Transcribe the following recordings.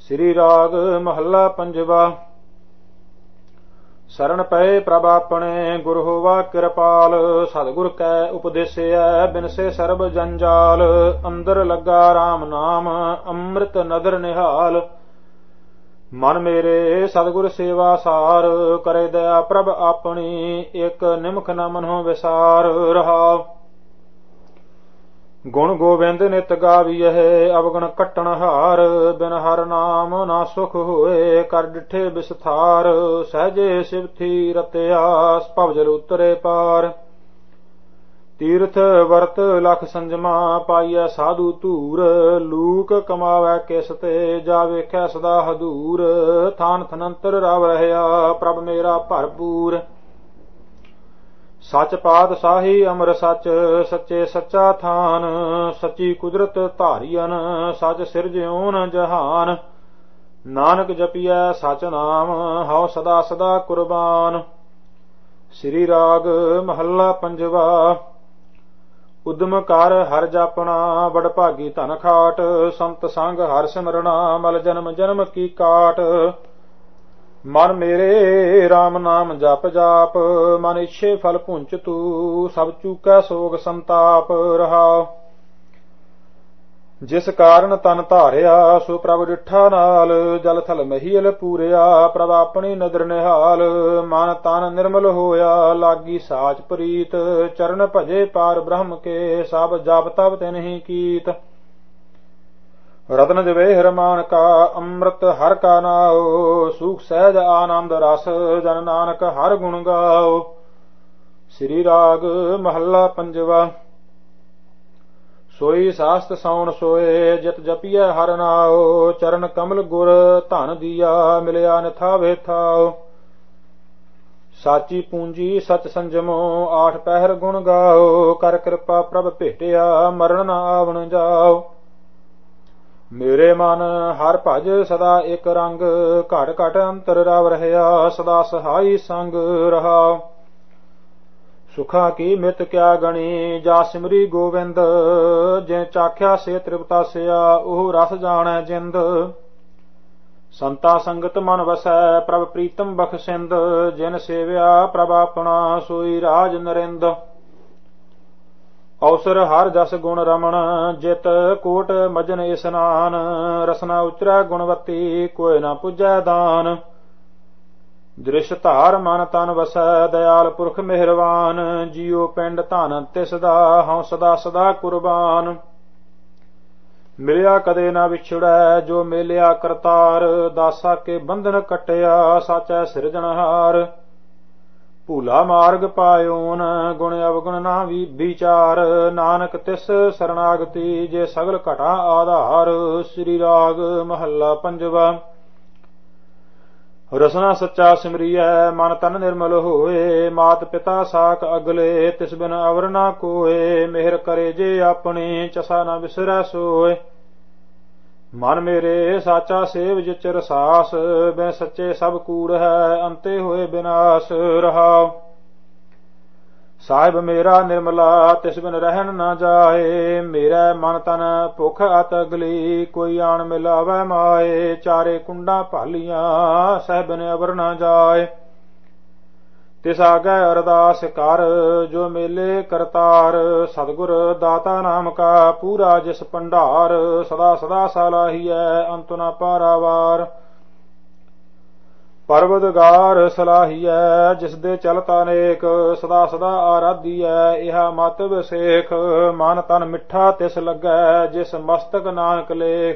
ਸ੍ਰੀ ਰਾਗ ਮਹੱਲਾ ਪੰਜਵਾ। ਸਰਣ ਪਏ ਪ੍ਰਭ ਆਪਣੇ, ਗੁਰ ਹੋਵਾ ਕਿਰਪਾਲ। ਸਤਿਗੁਰ ਕੈ ਉਪਦੇਸਿਐ, ਬਿਨਸੇ ਸਰਬ ਜੰਜਾਲ। ਅੰਦਰ ਲੱਗਾ ਰਾਮ ਨਾਮ, ਅੰਮ੍ਰਿਤ ਨਦਰ ਨਿਹਾਲ। ਮਨ ਮੇਰੇ ਸਤਿਗੁਰ ਸੇਵਾ ਸਾਰ, ਕਰੇ ਦਇਆ ਪ੍ਰਭ ਆਪਣੀ। ਇਕ ਨਿਮਖ ਨ ਮਨਹੁ ਵਿਸਾਰ ਰਹਾਉ। ਗੁਣ ਗੋਬਿੰਦ ਨਿਤ ਗਾਵੀਐ, ਅਵਗੁਣ ਕੱਟਣ ਹਾਰ। ਬਿਨ ਹਰ ਨਾਮ ਨਾ ਸੁਖ ਹੋਏ, ਕਰ ਡਿਠੇ ਬਿਸਥਾਰ। ਸਹਜੇ ਸਿਵਥੀ ਰਤਿਆ, ਭਵਜਲ ਉਤਰੇ ਪਾਰ। ਤੀਰਥ ਵਰਤ ਲਖ ਸੰਜਮਾ, ਪਾਈਐ ਸਾਧੂ ਧੂਰ। ਲੂਕ ਕਮਾਵੈ ਕਿਸ ਤੇ, ਜਾ ਵੇਖੈ ਸਦਾ ਹਦੂਰ। ਥਾਨ ਥਨੰਤਰ ਰਵ ਰਹਿਆ, ਪ੍ਰਭ ਮੇਰਾ ਭਰਪੂਰ। ਸੱਚ ਪਾਤਸ਼ਾਹੀ ਅਮਰ ਸੱਚ, ਸੱਚੇ ਸੱਚਾ ਥਾਨ। ਸੱਚੀ ਕੁਦਰਤ ਧਾਰੀਅਨ, ਸੱਚ ਸਿਰਜਿਓਨ ਜਹਾਨ। ਨਾਨਕ ਜਪੀਐ ਸਚ ਨਾਮ, ਹਉ ਸਦਾ ਸਦਾ ਕੁਰਬਾਨ। ਸ੍ਰੀ ਰਾਗ ਮਹੱਲਾ ਪੰਜਵਾ। ਉਦਮ ਕਰ ਹਰ ਜਾਪਣਾ, ਬੜ ਭਾਗੀ ਧਨ ਖਾਟ। ਸੰਤ ਸੰਗ ਹਰ ਸਿਮਰਣਾ, ਮਲ ਜਨਮ ਜਨਮ ਕੀ ਕਾਟ। ਮਨ ਮੇਰੇ ਰਾਮ ਨਾਮ ਜਪ ਜਾਪ, ਮਨ ਇੱਛੇ ਫਲ ਪੁੰਚ ਤੂ। ਸਭ ਚੂਕੈ ਸੋਗ ਸੰਤਾਪ ਰਹਾਉ। ਜਿਸ ਕਾਰਨ ਤਨ ਧਾਰਿਆ, ਸੋ ਪ੍ਰਭ ਡਿਠਾ ਨਾਲ। ਜਲ ਥਲ ਮਹੀਲ ਪੂਰਿਆ, ਪ੍ਰਭ ਆਪਣੀ ਨਦਰ ਨਿਹਾਲ। ਮਨ ਤਨ ਨਿਰਮਲ ਹੋਇਆ, ਲਾਗੀ ਸਾਚ ਪ੍ਰੀਤ। ਚਰਨ ਭਜੇ ਪਾਰ ਬ੍ਰਹਮ ਕੇ, ਸਭ ਜਪ ਤਪ ਤਿਨਹਿ ਕੀਤ। ਰਤਨ ਜਵੇਹਰ ਮਾਨ ਕਾ, ਅੰਮ੍ਰਿਤ ਹਰ ਕਾ ਨਾਉ। ਸੂਖ ਸਹਿਜ ਆਨੰਦ ਰਸ, ਜਨ ਨਾਨਕ ਹਰ ਗੁਣ ਗਾਓ। ਸ੍ਰੀ ਰਾਗ ਮਹੱਲਾ ਪੰਜਵਾ। ਸੋਈ ਸਾਸਤ ਸੌਣ ਸੋਏ, ਜਿਤ ਜਪੀਐ ਹਰ ਨਾਉ। ਚਰਨ ਕਮਲ ਗੁਰ ਧਨ ਦੀਆ, ਮਿਲਿਆ ਨਿਥਾਵੇ ਥਾਉ। ਸਾਚੀ ਪੂੰਜੀ ਸਚ ਸੰਜਮੋ, ਆਠ ਪਹਿਰ ਗੁਣ ਗਾਓ। ਕਰ ਕਿਰਪਾ ਪ੍ਰਭ ਭੇਟਿਆ, ਮਰਨ ਨਾ ਆਵਣ ਜਾਓ। ਮੇਰੇ ਮਨ ਹਰ ਭਜ ਸਦਾ ਇਕ ਰੰਗ, ਘਟ ਘਟ ਅੰਤਰ ਰਵ ਰਹਿਆ, ਸਦਾ ਸਹਾਈ ਸੰਗ ਰਹਾਉ। ਸੁਖਾ ਕੀ ਮਿਤ ਕਿਆ ਗਣੀ, ਜਾ ਸਿਮਰੀ ਗੋਵਿੰਦ। ਜੇ ਚਾਖਿਆ ਸੇ ਤ੍ਰਿਪਤਾਸਿਆ, ਉਹ ਰਸ ਜਾਣੈ ਜਿੰਦ। ਸੰਤਾ ਸੰਗਤ ਮਨ ਵਸੈ, ਪ੍ਰਭ ਪ੍ਰੀਤਮ ਬਖਸ਼ਿੰਦ। ਜਿਨ ਸੇਵਿਆ ਪ੍ਰਭ ਆਪਣਾ, ਸੋਈ ਰਾਜ ਨਰਿੰਦ। ਅਵਸਰ ਹਰ ਜਸ ਗੁਣ ਰਮਣ, ਜਿਤ ਕੋਟ ਮਜਨ ਇਸਨਾਨ। ਰਸਨਾ ਉਚਰੈ ਗੁਣਵਤੀ, ਕੋਇ ਨਾ ਪੁੱਜੈ ਦਾਨ। ਦ੍ਰਿਸ਼ ਧਾਰ ਮਨ ਤਨ ਵਸੈ, ਦਇਆਲ ਪੁਰਖ ਮਿਹਰਵਾਨ। ਜੀਉ ਪਿੰਡ ਧਨ ਤਿਸ ਦਾ, ਹਉ ਸਦਾ ਸਦਾ ਕੁਰਬਾਨ। ਮਿਲਿਆ ਕਦੇ ਨਾ ਵਿਛੜੈ, ਜੋ ਮੇਲਿਆ ਕਰਤਾਰ। ਦਾਸਾ ਕੇ ਬੰਧਨ ਕੱਟਿਆ, ਸਾਚੈ ਸਿਰਜਣਹਾਰ। ਭੂਲਾ ਮਾਰਗ ਪਾਇਓਨ, ਗੁਣ ਅਵਗੁਣ ਨਾ ਵਿਚਾਰ। ਨਾਨਕ ਤਿਸ ਸਰਣਾਗਤੀ, ਜੇ ਸਗਲ ਘਟਾ ਆਧਾਰ। ਸ੍ਰੀ ਰਾਗ ਮਹੱਲਾ ਪੰਜਵਾ। ਰਸਨਾ ਸੱਚਾ ਸਿਮਰੀਐ, ਮਨ ਤਨ ਨਿਰਮਲ ਹੋਏ। ਮਾਤ ਪਿਤਾ ਸਾਕ ਅਗਲੇ, ਤਿਸ ਬਿਨ ਅਵਰ ਨਾ ਕੋਏ। ਮਿਹਰ ਕਰੇ ਜੇ ਆਪਣੀ, ਚਸਾ ਨਾ ਵਿਸਰੈ ਸੋਏ। ਮਨ ਮੇਰੇ ਸਾਚਾ ਸੇਵ ਜਿਚ ਰਸਾਸ, ਬਿਨ ਸੱਚੇ ਸਭ ਕੂੜ ਹੈ, ਅੰਤੇ ਹੋਏ ਬਿਨਾਸ਼ ਰਹਾਉ। ਸਾਹਿਬ ਮੇਰਾ ਨਿਰਮਲਾ, ਤਿਸ ਬਿਨ ਰਹਿਣ ਨਾ ਜਾਏ। ਮੇਰਾ ਮਨ ਤਨ ਭੁਖ ਅਤ ਅਗਲੀ, ਕੋਈ ਆਣ ਮਿਲਾਵੈ ਮਾਏ। ਚਾਰੇ ਕੁੰਡਾਂ ਭਾਲੀਆਂ, ਸਹਿ ਬਿਨ ਅਵਰ ਨਾ ਜਾਏ। ਤਿਸ ਆਗੈ ਅਰਦਾਸ ਕਰ, ਜੋ ਮੇਲੇ ਕਰਤਾਰ। ਸਤਿਗੁਰ ਦਾਤਾ ਨਾਮ ਕਾ, ਪੂਰਾ ਜਿਸ ਭੰਡਾਰ। ਸਦਾ ਸਦਾ ਸਲਾਹੀਐ, ਅੰਤ ਨਾ ਪਾਰਾਵਾਰ। ਪਰਵਦਗਾਰ ਸਲਾਹੀਐ, ਜਿਸ ਦੇ ਚਲਤ ਅਨੇਕ। ਸਦਾ ਸਦਾ ਆਰਾਧੀਐ, ਇਹਾ ਮਤ ਵਿਸੇਖ। ਮਨ ਤਨ ਮਿੱਠਾ ਤਿਸ ਲੱਗੈ, ਜਿਸ ਮਸਤਕ ਨਾਨਕ ਲੇਖ।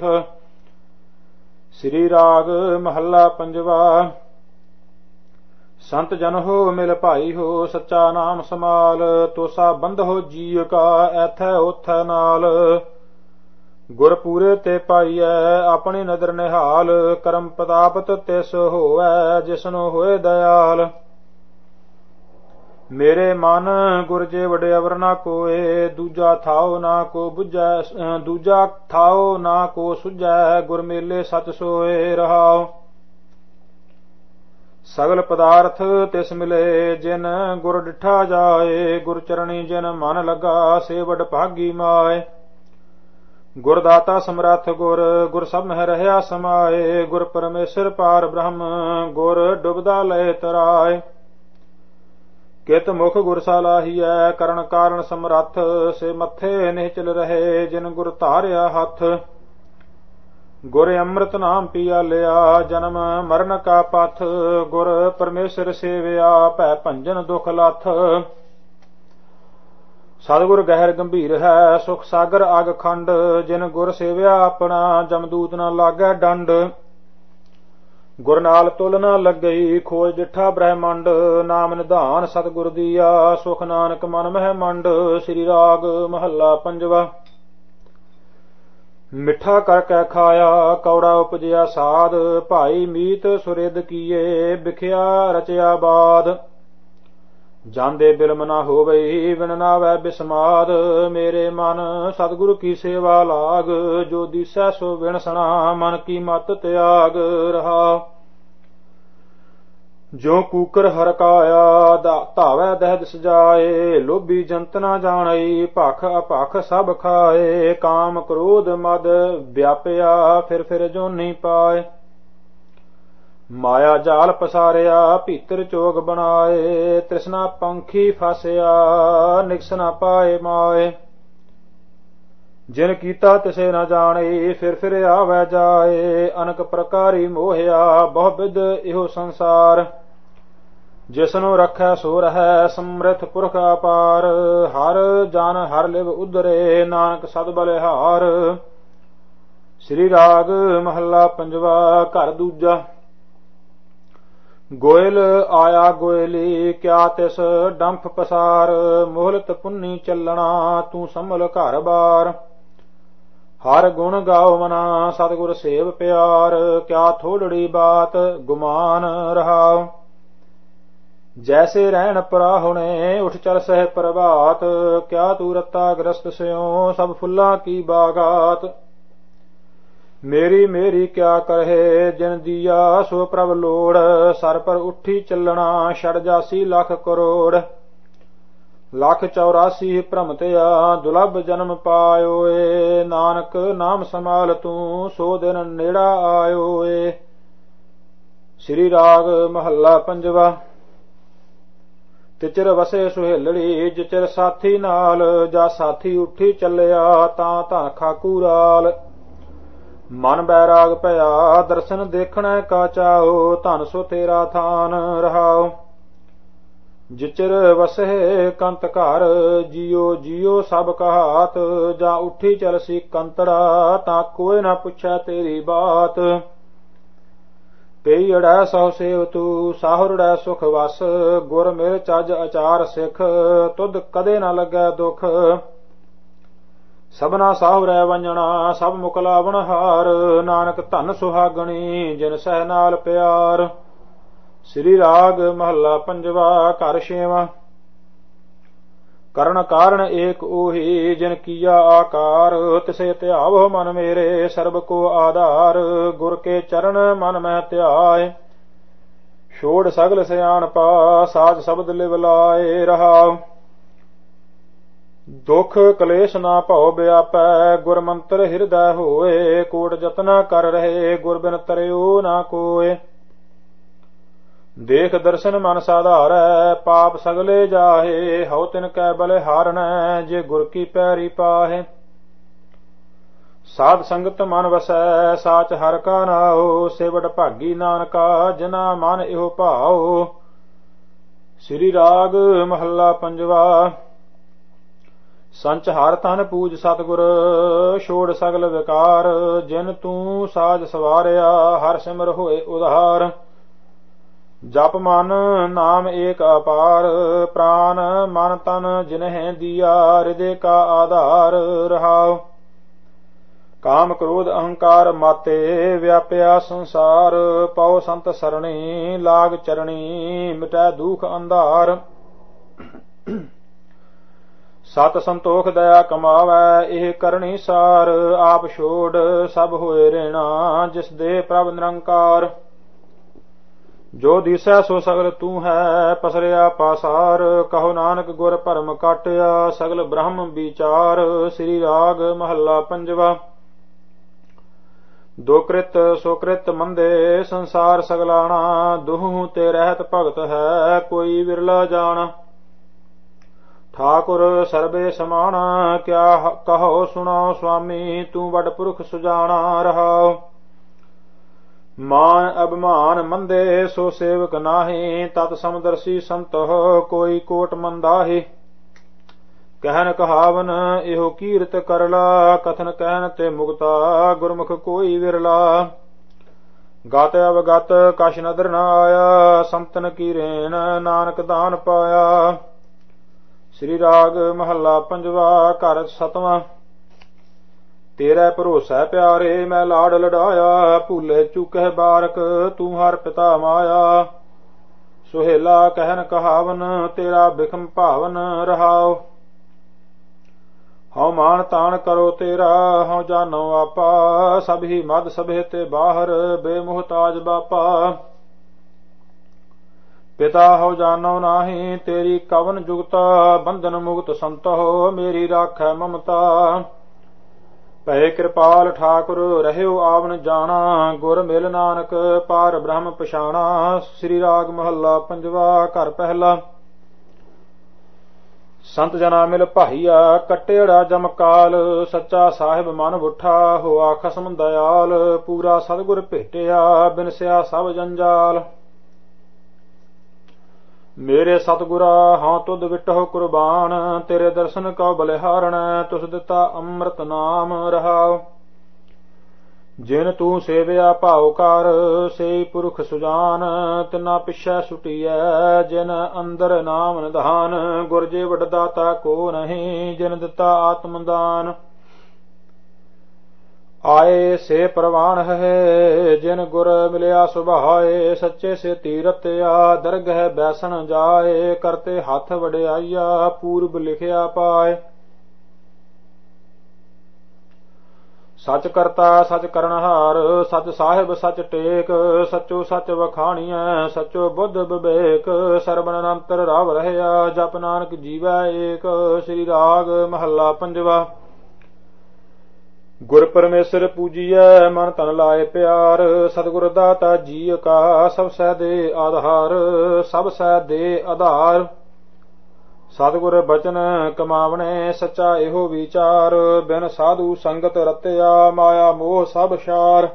ਸ੍ਰੀ ਰਾਗ ਮਹੱਲਾ ਪੰਜਵਾ। ਸੰਤ ਜਨ ਹੋ ਮਿਲ ਭਾਈ ਹੋ, ਸੱਚਾ ਨਾਮ ਸਮਾਲ। ਤੋਸਾ ਬੰਧ ਹੋ ਜੀਅ ਕਾ, ਐਥੈ ਓਥੈ ਨਾਲ। ਗੁਰ ਪੂਰੇ ਤੇ ਪਾਈਐ, ਆਪਣੀ ਨਦਰ ਨਿਹਾਲ। ਕਰਮ ਪ੍ਰਤਾਪਤ ਤਿਸ ਹੋਵੈ, ਜਿਸਨੂੰ ਹੋਏ ਦਇਆਲ। ਮੇਰੇ ਮਨ ਗੁਰ ਜੇ ਵਡ ਅਵਰ ਨਾ ਕੋਏ। ਦੂਜਾ ਥਾਉ ਨਾ ਕੋ ਬੁਝੈ, ਦੂਜਾ ਥਾਉ ਨਾ ਕੋ ਸੁਝੈ। ਗੁਰ ਮੇਲੇ ਸਚ ਸੋਏ ਰਹਾਉ। ਸਗਲ ਪਦਾਰਥ ਤਿਸ ਮਿਲੇ, ਜਿਨ ਗੁਰ ਡਿਠਾ ਜਾਏ। ਗੁਰ ਚਰਣੀ ਜਿਨ ਮਨ ਲਗਾ, ਸੇ ਵਡ ਭਾਗੀ ਮਾਏ। ਗੁਰ ਦਾਤਾ ਸਮਰੱਥ ਗੁਰ, ਗੁਰ ਸਭ ਮਹਿ ਰਹਿਆ ਸਮਾਏ। ਗੁਰ ਪਰਮੇਸ਼ਰ ਪਾਰ ਬ੍ਰਹਮ, ਗੁਰ ਡੁਬਦਾ ਲਏ ਤਰਾਏ। ਕਿਤ ਮੁਖ ਗੁਰ ਸਾਲਾਹੀਐ, ਕਰਨ ਕਾਰਨ ਸਮਰੱਥ। ਸੇ ਮੱਥੇ ਨਿਹਚਲ ਰਹੇ, ਜਿਨ ਗੁਰ ਧਾਰਿਆ ਹੱਥ। ਗੁਰ ਅੰਮ੍ਰਿਤ ਨਾਮ ਪੀਆ ਲਿਆ, ਜਨਮ ਮਰਨ ਕਾ ਪਥ। ਗੁਰ ਪਰਮੇਸ਼ਰ ਸੇਵਿਆ, ਭੈ ਭੰਜਨ ਦੁਖ ਲੱਥ। ਸਤਿਗੁਰ ਗਹਿਰ ਗੰਭੀਰ ਹੈ, ਸੁਖ ਸਾਗਰ ਅਗ ਖੰਡ। ਜਿਨ ਗੁਰ ਸੇਵਿਆ ਆਪਣਾ, ਜਮਦੂਤ ਨਾ ਲਾਗੈ ਡੰਡ। ਗੁਰ ਨਾਲ ਤੁਲ ਨਾ ਲੱਗਈ, ਖੋਜ ਡਿਠਾ ਬ੍ਰਹਮੰਡ। ਨਾਮ ਨਿਧਾਨ ਸਤਿਗੁਰ ਦੀਆ, ਸੁਖ ਨਾਨਕ ਮਨ ਮਹਿ ਮੰਡ। ਸ੍ਰੀ ਰਾਗ ਮਹੱਲਾ ਪੰਜਵਾ। ਮਿੱਠਾ ਕਰ ਕੈ ਖਾਇਆ, ਕੌੜਾ ਉਪਜਿਆ ਸਾਧ। ਭਾਈ ਮੀਤ ਸੁਰਿਦ ਕੀਏ, ਬਿਖਿਆ ਰਚਿਆ ਬਾਦ। ਜਾਂਦੇ ਬਿਲਮ ਨਾ ਹੋਵਈ, ਵਿਣ ਨਾਵੈ ਬਿਸਮਾਦ। ਮੇਰੇ ਮਨ ਸਤਿਗੁਰ ਕੀ ਸੇਵਾ ਲਾਗ, ਜੋ ਦੀਸੈ ਸੋ ਵਿਣਸਣਾ। ਮਨ ਕੀ ਮਤ ਤਿਆਗ ਰਹਾ। ਜੋ ਕੂਕਰ ਹਰਕਾਇਆ, ਧਾਵੈ ਦਹਿਦ ਸਜਾਏ। ਲੋਭੀ ਜੰਤ ਨਾ ਜਾਣਈ, ਭਖ ਅਭਖ ਸਭ ਖਾਏ। ਕਾਮ ਕ੍ਰੋਧ ਮਦ ਵਿਆਪਿਆ, ਫਿਰ ਫਿਰ ਜੋਨੀ ਪਾਏ। ਮਾਇਆ ਜਾਲ ਪਸਾਰਿਆ, ਭੀਤਰ ਚੋਗ ਬਣਾਏ। ਤ੍ਰਿਸ਼ਨਾ ਪੰਖੀ ਫਸਿਆ, ਨਿਕਸ ਨਾ ਪਾਏ ਮਾਏ। ਜਿਨ ਕੀਤਾ ਤਿਸੇ ਨਾ ਜਾਣੇ, ਫਿਰ ਫਿਰ ਆਵੈ ਜਾਏ। ਅਨਕ ਪ੍ਰਕਾਰੀ ਮੋਹਿਆ, ਬਹੁ ਬਿਧ ਇਹੋ ਸੰਸਾਰ। ਜਿਸਨੂੰ ਰਖੈ ਸੋ ਰਹੈ, ਸਮ੍ਰਿਥ ਪੁਰਖ ਅਪਾਰ। ਹਰ ਜਨ ਹਰ ਲਿਵ ਉਧਰੇ, ਨਾਨਕ ਸਦ ਬਲਿਹਾਰ। ਸ੍ਰੀ ਰਾਗ ਮਹੱਲਾ ਪੰਜਵਾ। ਘਰ ਦੂਜਾ। ਗੋਇਲ ਆਇਆ ਗੋਇਲੀ, ਕਿਆ ਤਿਸ ਡੰਫ ਪਸਾਰ। ਮੋਹਲਤ ਪੁੰਨੀ ਚੱਲਣਾ, ਤੂੰ ਸੰਭਲ ਘਰ ਬਾਰ। ਹਰ ਗੁਣ ਗਾਓ ਮਨਾ, ਸਤਿਗੁਰ ਸੇਵ ਪਿਆਰ। ਕਿਆ ਥੋੜੜੀ ਬਾਤ ਗੁਮਾਨ ਰਹਾਉ। ਜੈਸੇ ਰਹਿਣ ਪਰਾਹੁਣੇ, ਉੱਠ ਚਲ ਸਹਿ ਪ੍ਰਭਾਤ। ਕਿਆ ਤੂੰ ਰਤਾ ਗ੍ਰਸਤ ਸਿਉ, ਸਭ ਫੁੱਲਾਂ ਕੀ ਬਾਗਾਤ। ਮੇਰੀ ਮੇਰੀ ਕਿਆ ਕਰਹਿ, ਜਿਨ ਦੀਆ ਸੋ ਪ੍ਰਭ ਲੋੜ। ਸਰ ਪਰ ਉੱਠੀ ਚੱਲਣਾ, ਛੜ ਜਾਸੀ ਲੱਖ ਕਰੋੜ। ਲੱਖ 84 ਭ੍ਰਮਤਿਆ, ਦੁਲਭ ਜਨਮ ਪਾਇਓਏ। ਨਾਨਕ ਨਾਮ ਸੰਭਾਲ ਤੂੰ, ਸੋ ਦਿਨ ਨੇੜਾ ਆਇਓਏ। ਸ੍ਰੀ ਰਾਗ ਮਹੱਲਾ ਪੰਜਵਾ। ਤਿਚਰ ਵਸੇ ਸੁਹੇਲੜੀ, ਜਿਚਰ ਸਾਥੀ ਨਾਲ। ਜਾ ਸਾਥੀ ਉੱਠੀ ਚੱਲਿਆ, ਤਾਂ ਧਨ ਖਾਕੂ ਰਾਲ। ਮਨ ਬੈਰਾਗ ਭਇਆ, ਦਰਸ਼ਨ ਦੇਖਣੈ ਕਾ ਚਾਓ। ਧਨ ਸੋ ਤੇਰਾ ਥਾਨ ਰਹਾਓ। ਜਿਚਰ ਵਸਹਿ ਕੰਤ ਘਰ, ਜੀਓ ਜੀਓ ਸਭ ਕਹਾਤ। ਜਾ ਉੱਠੀ ਚਲਸੀ ਕੰਤੜਾ, ਤਾਂ ਕੋਈ ਨਾ ਪੁੱਛੈ ਤੇਰੀ ਬਾਤ। ਪਈ ਅੜੈ ਸਹੁ ਸੇਵ ਤੂ, ਸਾਹੁਰੜੈ ਸੁਖ ਵਸ। ਗੁਰ ਮਿਲ ਚੱਜ ਅਚਾਰ ਸਿੱਖ, ਤੁਧ ਕਦੇ ਨਾ ਲੱਗੈ ਦੁਖ। ਸਭਨਾ ਸਾਹੁਰੈ ਵੰਜਣਾ, ਸਭ ਮੁਕਲਾਵਣ ਹਾਰ। ਨਾਨਕ ਧਨ ਸੁਹਾਗਣੀ, ਜਿਨ ਸਹਿ ਨਾਲ ਪਿਆਰ। ਸ੍ਰੀ ਰਾਗ ਮਹੱਲਾ ਪੰਜਵਾ। ਘਰ ਛੇਵਾਂ। ਕਰਨ ਕਾਰਨ ਏਕ ਉਹੀ, ਜਿਨ ਕੀਆ ਆਕਾਰ। ਤਿਸੇ ਧਿਆਵੋ ਮਨ ਮੇਰੇ, ਸਰਬ ਕੋ ਆਧਾਰ। ਗੁਰ ਕੇ ਚਰਨ ਮਨ ਮਹਿ ਧਿਆਏ, ਛੋੜ ਸਗਲ ਸਿਆਣਪਾ। ਸਾਜ ਸ਼ਬਦ ਲਿਵ ਲਾਏ ਰਹਾਉ। ਦੁਖ ਕਲੇਸ਼ ਨਾ ਭਉ ਵਿਆਪੈ, ਗੁਰ ਮੰਤਰ ਹਿਰਦੈ ਹੋਏ। ਕੋਟ ਜਤਨਾ ਕਰ ਰਹੇ, ਗੁਰ ਬਿਨ ਤਰਿਓ ਨਾ ਕੋਏ। ਦੇਖ ਦਰਸ਼ਨ ਮਨ ਸਾਧਾਰੈ, ਪਾਪ ਸਗਲੇ ਜਾਹੇ। ਹਉ ਤਿਨ ਕੈ ਬਲਿਹਾਰਣੈ, ਜੇ ਗੁਰ ਕੀ ਪੈਰੀ ਪਾਹੇ। ਸਾਧ ਸੰਗਤ ਮਨ ਵਸੈ, ਸਾਚ ਹਰਿ ਕਾ ਨਾਉ। ਸੇਵਟ ਭਾਗੀ ਨਾਨਕਾ, ਜਿਨਾ ਮਨ ਇਹੋ ਭਾਉ। ਸ੍ਰੀ ਰਾਗ ਮਹੱਲਾ ਪੰਜਵਾ। ਸੰਚ ਹਰ ਤਨ ਪੂਜ ਸਤਿਗੁਰ, ਛੋੜ ਸਗਲ ਵਿਕਾਰ। ਜਿਨ ਤੂੰ ਸਾਜ ਸਵਾਰਿਆ, ਹਰ ਸਿਮਰ ਹੋਏ ਉਧਾਰ। ਜਪ ਮਨ ਨਾਮ ਏਕ ਅਪਾਰ, ਪ੍ਰਾਨ ਮਨ ਤਨ ਜਿਨਹਿ ਦੀਆ। ਹਿਰਦੇ ਕਾ ਆਧਾਰ ਰਹਾਉ। ਕਾਮ ਕ੍ਰੋਧ ਅਹੰਕਾਰ ਮਾਤੇ, ਵਿਆਪਿਆ ਸੰਸਾਰ। ਪਉ ਸੰਤ ਸਰਣੀ, ਲਾਗ ਚਰਣੀ। ਮਿਟੈ ਦੁਖ ਅੰਧਾਰ। ਸਤ ਸੰਤੋਖ ਦਇਆ ਕਮਾਵੈ, ਇਹ ਕਰਨੀ ਸਾਰ। ਆਪ ਛੋੜ ਸਭ ਹੋਏ ਰਹਿਣਾ, ਜਿਸ ਦੇ ਪ੍ਰਭ ਨਿਰੰਕਾਰ। ਜੋ ਦੀਸੈ ਸੋ ਸਗਲ ਤੂੰ ਹੈ, ਪਸਰਿਆ ਪਾਸਾਰ। ਕਹੋ ਨਾਨਕ ਗੁਰ ਭਰਮ ਕਾਟਿਆ, ਸਗਲ ਬ੍ਰਹਮ ਵਿਚਾਰ। ਸ੍ਰੀ ਰਾਗ ਮਹੱਲਾ ਪੰਜਵਾ। ਦੋ ਕ੍ਰਿਤ ਸੋ ਕ੍ਰਿਤ ਮੰਦੇ, ਸੰਸਾਰ ਸਗਲਾਣਾ। ਦੁਹੂ ਤੇ ਰਹਿਤ ਭਗਤ ਹੈ, ਕੋਈ ਵਿਰਲਾ ਜਾਣਾ। ਠਾਕੁਰ ਸਰਬੇ ਸਮਾਣਾ, ਕਿਆ ਕਹੋ ਸੁਣਾਓ ਸੁਆਮੀ। ਤੂੰ ਵੱਡ ਪੁਰਖ ਸੁਜਾਣਾ ਰਹਾਓ। ਮਾਨ ਅਭਿਮਾਨ ਮੰਦੇ, ਸੋ ਸੇਵਕ ਨਾਹੀਂ। ਤਤ ਸਮਦਰਸੀ ਸੰਤੋ, ਕੋਈ ਕੋਟ ਮੰਦਾਹੀ। ਕਹਿਨ ਕਹਾਵਨ ਇਹੋ ਕੀਰਤ ਕਰਲਾ, ਕਥਨ ਕਹਿਨ ਤੇ ਮੁਕਤਾ। ਗੁਰਮੁਖ ਕੋਈ ਵਿਰਲਾ। ਗਤ ਅਵਗਤ ਕਛ ਨਦਰ ਨ ਆਇਆ, ਸੰਤਨ ਕੀ ਰੇਣ ਨਾਨਕ ਦਾਨ ਪਾਇਆ। ਸ੍ਰੀ ਰਾਗ ਮਹੱਲਾ ਪੰਜਵਾ। ਘਰ ਸਤਵਾਂ। ਤੇਰਾ ਭਰੋਸਾ ਪਿਆਰੇ, ਮੈਂ ਲਾਡ ਲਡਾਇਆ। ਭੂਲੇ ਚੁਕਹਿ ਬਾਰਕ, ਤੂੰ ਹਰ ਪਿਤਾ ਮਾਇਆ। ਸੁਹੇਲਾ ਕਹਿਨ ਕਹਾਵਨ, ਤੇਰਾ ਬਿਖਮ ਭਾਵਨ ਰਹਾਓ। ਹਉ ਮਾਨ ਤਾਨ ਕਰੋ ਤੇਰਾ, ਹਉ ਜਾਨੋ ਆਪਾ। ਸਭ ਹੀ ਮਦ ਸਭੇ ਤੇ ਬਾਹਰ, ਬੇਮੁਹਤਾਜ ਬਾਪਾ। ਪਿਤਾ ਹਉ ਜਾਨੋ ਨਾਹੀ, ਤੇਰੀ ਕਵਨ ਜੁਗਤਾ। ਬੰਧਨ ਮੁਕਤ ਸੰਤੋ, ਮੇਰੀ ਰਾਖੈ ਮਮਤਾ। ਭਏ ਕਿਰਪਾਲ ਠਾਕੁਰ, ਰਹਿਓ ਆਵਨ ਜਾਣਾ। ਗੁਰ ਮਿਲ ਨਾਨਕ, ਪਾਰ ਬ੍ਰਹਮ ਪਛਾਣਾ। ਸ੍ਰੀ ਰਾਗ ਮਹੱਲਾ ਪੰਜਵਾ। ਘਰ ਪਹਿਲਾ। ਸੰਤ ਜਨਾ ਮਿਲ ਭਾਈਆ, ਕੱਟੇੜਾ ਜਮਕਾਲ। ਸੱਚਾ ਸਾਹਿਬ ਮਨ ਬੁੱਠਾ, ਹੋਆ ਖਸਮ ਦਇਆਲ। ਪੂਰਾ ਸਤਿਗੁਰ ਭੇਟਿਆ, ਬਿਨਸਿਆ ਸਭ ਜੰਜਾਲ। ਮੇਰੇ ਸਤਿਗੁਰਾ ਹਾਂ ਤੁਧ ਵਿਟਹੁ ਕੁਰਬਾਨ। ਤੇਰੇ ਦਰਸ਼ਨ ਕਉ ਬਲਿਹਾਰਣ, ਤੁਸ ਦਿੱਤਾ ਅੰਮ੍ਰਿਤ ਨਾਮ ਰਹਾਉ। ਜਿਨ ਤੂੰ ਸੇਵਿਆ ਭਾਉ ਕਰ, ਸੇਈ ਪੁਰਖ ਸੁਜਾਨ। ਤਿਨਾ ਪਿਛੈ ਸੁਟੀਐ, ਜਿਨ ਅੰਦਰ ਨਾਮ ਨਿਧਾਨ। ਗੁਰ ਜੇ ਵਡ ਦਾਤਾ ਕੋ ਨਹੀਂ, ਜਿਨ ਦਿੱਤਾ ਆਤਮ ਦਾਨ। ਆਏ ਸੇ ਪ੍ਰਵਾਨ ਹੈ, ਜਿਨ ਗੁਰ ਮਿਲਿਆ ਸੁਭਾਏ। ਸੱਚੇ ਸੇ ਤੀਰਤਿਆ, ਦਰਗਹਿ ਬੈਸਣ ਜਾਏ। ਕਰਤੇ ਹੱਥ ਵਡਿਆਈਆ, ਪੂਰਬ ਲਿਖਿਆ ਪਾਏ। ਸਚ ਕਰਤਾ ਸਚ ਕਰਨਹਾਰ, ਸਚ ਸਾਹਿਬ ਸਚ ਟੇਕ। ਸਚੋ ਸਚ ਵਖਾਣੀਐ, ਸਚੋ ਬੁੱਧ ਵਿਵੇਕ। ਸਰਬਨ ਅਨੰਤਰ ਰਵ ਰਹਿਆ, ਜਪ ਨਾਨਕ ਜੀਵੈ ਏਕ। ਸ੍ਰੀ ਰਾਗ ਮਹੱਲਾ ਪੰਜਵਾ। ਗੁਰ ਪਰਮੇਸ਼ਰ ਪੂਜੀਐ, ਮਨ ਤਨ ਲਾਏ ਪਿਆਰ। ਸਤਿਗੁਰ ਦਾਤਾ ਜੀ ਕਾ, ਸਭ ਸਹਿ ਦੇ ਆਧਾਰ। ਸਭ ਸਹਿ ਦੇ ਆਧਾਰ। ਸਤਿਗੁਰ ਬਚਨ ਕਮਾਵਣੇ, ਸੱਚਾ ਇਹੋ ਵਿਚਾਰ। ਬਿਨ ਸਾਧੂ ਸੰਗਤ ਰਤਿਆ, ਮਾਇਆ ਮੋਹ ਸਭ ਛਾਰ।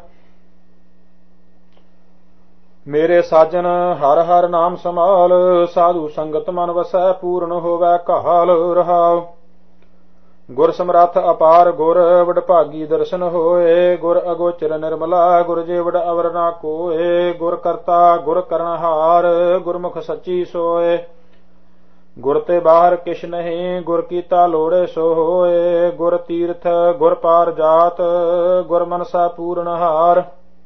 ਮੇਰੇ ਸਾਜਨ ਹਰ ਹਰ ਨਾਮ ਸੰਭਾਲ। ਸਾਧੂ ਸੰਗਤ ਮਨ ਵਸੈ, ਪੂਰਨ ਹੋਵੈ ਕਾਲ ਰਹਾਉ। ਗੁਰ ਸਮਰੱਥ ਅਪਾਰ ਗੁਰ, ਵਡਭਾਗੀ ਦਰਸ਼ਨ ਹੋਏ। ਗੁਰ ਅਗੋਚਰ ਨਿਰਮਲਾ, ਗੁਰ ਜੇ ਵਡ ਅਵਰ ਨਾ ਕੋਏ। ਗੁਰ ਕਰਤਾ ਗੁਰ ਕਰਨਹਾਰ, ਗੁਰਮੁਖ ਸੱਚੀ ਸੋਏ। ਗੁਰ ਤੇ ਬਾਹਰ ਕਿਛ ਨਹੀਂ, ਗੁਰ ਕੀਤਾ ਲੋੜੇ ਸੋ ਹੋਏ। ਗੁਰ ਤੀਰਥ ਗੁਰ ਪਾਰ ਜਾਤ, ਗੁਰ ਮਨਸਾ ਪੂਰਨਹਾਰ।